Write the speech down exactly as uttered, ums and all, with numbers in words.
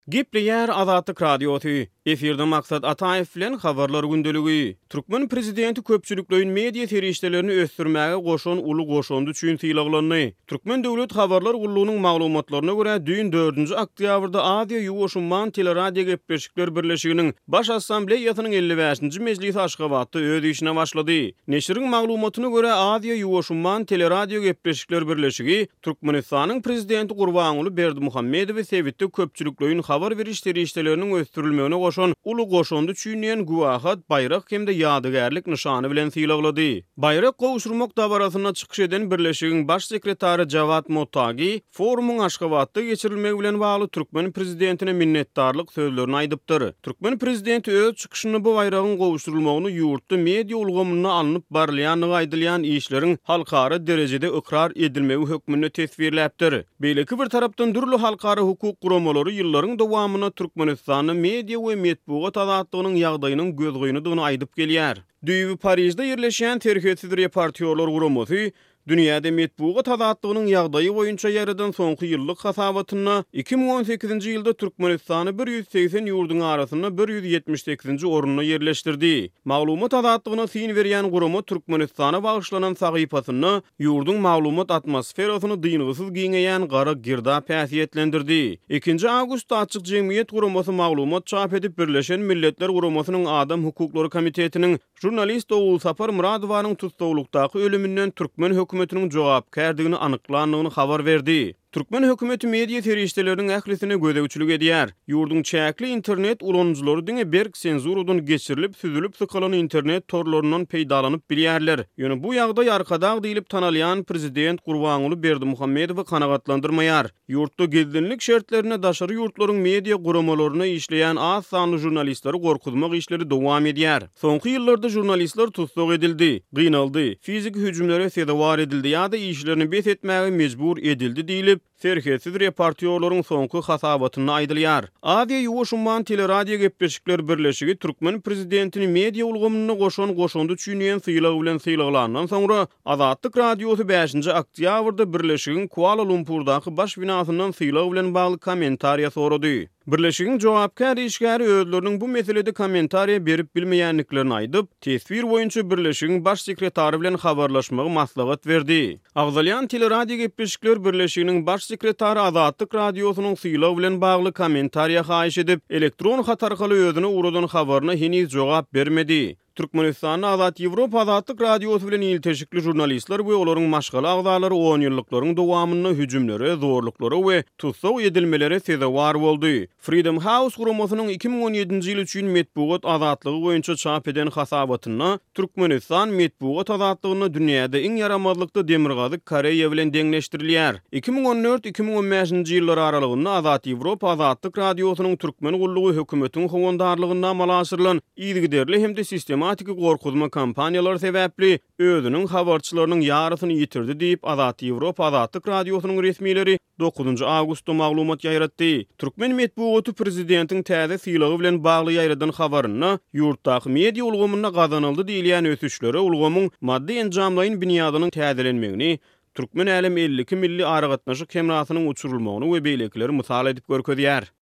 Gepleyer Azatlyk Radiosu. Efirde maksat Ataev bilen habarlar gündeligi. Türkmen prezidenti köpçülüklerin media serişdelerini östürmäge goşan ulu goşandy üçin sylaglany. Türkmen döwlet habarlar gullugynyň maglumatlaryna görä düýün dördünji oktýabrda Adia Ýuwaşman teleradio gepleşikler birleşiginiň baş assambleýasynyň elli beşinji mejlisi Aşgabatda öz işine başlady. Neşriň maglumatyna görä Adia Ýuwaşman teleradio gepleşikler birleşigi Türkmenistanyň prezidenti Gurbanuly Berdimuhammedow sebitde köpçülüklerin habar beriş serişdeleriniň östürilmegine goşan ulu goşandy çüýnýän guwahat bayrak hemde ýadygärlik nyşany bilen sylaglady. Bayrak gowuşurmak dabarasyna çykyş eden birleşigiň baş sekretary Jawat Motagi forumyň Aşgabatda geçirilmegi bilen bagly Türkmen prezidentine minnetdarlyk sözlerini aýdypdyr. Türkmen prezidenti öz çykyşyny bu bayragyň gowuşturulmagyny ýurtda media ulgamyna alınıp barlýanyny aýdylýan işleriň halkara derejede ikrar edilmegi hökmüne tesbirläpdir. Beýleki bir tarapdan dürli halkara hukuk guramalary ýyllaryň dowamyna Türkmenistanyň media we medeniýet azatlygynyň ýagdaýynyň gözgoýunydygyny aýdyp gelýär. Düýbi Parisde ýerleşen terhetsiz reportýorlar guramasy dünýäde medeniýet azatlygynyň ýagdaýy boýunça ýaradan soňky ýyllyk hasabatyna iki ming on sekizinji ýylda Türkmenistany bir ýüz seksen ýurduň arasyna bir ýüz ýetmiş sekizinji orunda ýerleşdirdi. Maglumat azatlygyna syn berýän gurama Türkmenistana bagyşlanan sahypasyny ýurduň maglumat atmosferasyny dyngysyz giňeýän gara girdap häsiýetlendirdi. ikinji awgustda açyk jemgyýet guramasy maglumat çap edip Birleşen Milletler Guramasynyň Adam hukuklary komitetiniň jurnalist Oğul Sapar Muradowyň tutdawlukdaky ölümünden Türkmen hökümetiniň jogapkärdigini anyklanygyny habar berdi. Türkmen hökümeti media serişdeleriniň ählisine gödäwçilik edýär. Ýurduň çäkli internet ulanjylary diňe berk senzurudan geçirilip süzülip sykalan internet torlaryndan peýdalanyp bilýärler. Ýöne bu ýagdaý arkadag diýilip tanalýan prezident Gurbanuly Berdimuhammedow kanagatlandyrmaýar. Ýurtda gezginlik şertlerine daşary ýurtlaryň media guramalaryna işleýän az sanly jurnalistleri gorkutmak işleri dowam edýär. Soňky ýyllarda jurnalistler tutsak edildi, gynaldy, fizik hüjümlere sedawar edildi ýa-da işlerini bet etmäge mejbur edildi diýilip terhetsiz reportýorlaryň soňky hasabatyny aýdylýar. Adia Ýuwaşman teleradio gepleşikler birleşigi Türkmen prezidentini media ulgamyna goşan goşandy çüýnýän sylagy bilen sylaglandan soňra Azatlyk Radiosy beşinji oktýabrda birleşigiň Kuala Lumpurdaky baş binasyndan sylagy bilen bagly kommentariýa sorady. Birleşigiň jogapkär işgäri özleriniň bu meselede kommentariýa berip bilmeýänliklerini aýdyp, tesbir boýunça birleşigiň baş sekretary bilen habarlaşmagy maslahat berdi. Agzalyan teleradio gepleşikler birleşiginiň baş sekretary Azatlyk Radiosynyň sylagy bilen bagly kommentariýa haýyş edip, elektron hat arkaly özüne uradan habaryna heniz jogap bermedi. Türkmenistanyň Azat Ýewropa Azatlyk Radiosy bilen ilteşikli jurnalistler we olaryň maşgala agdalary on ýyllyklaryň dowamyna hüjümlere, zorluklary we tutsak edilmeleri sezewar boldy. Freedom House guramasynyň iki ming on ýedinji ýyl üçin medeniýet azatlygy boýunça çap eden hasabatyna Türkmenistan medeniýet azatlygyny dünýäde iň yaramazlykda demirgazy Koreýa bilen deňleşdirilýär. iki ming on dört iki ming on beşinji ýyllar aralygynda Azat Ýewropa Azatlyk Radiosynyň türkmen gullugy hökümetiň howandarlygyna amalaşyrylan ýygyderli hemde sistematik gorkutma kampaniýalary sebäpli özüniň habarçylarynyň ýarysyny ýitirdi diýip Azat Ýewropa Azatlyk Radiosynyň resmiýleri dokuzunji awgustda maglumat ýaýratdy. Türkmen medeniýeti prezidentiň täze sylagy bilen bagly ýaýradan habaryna ýurtdaky media ulgamyna gazanyldy diýilýän ösüşlere ulgamyň maddi enjamlaryň binýadynyň täzelenmegini, Türkmen elem elli iki milli aragatnaşyk hemrasynyň uçurulmagyny we beýlekleri mysal edip görkezýär.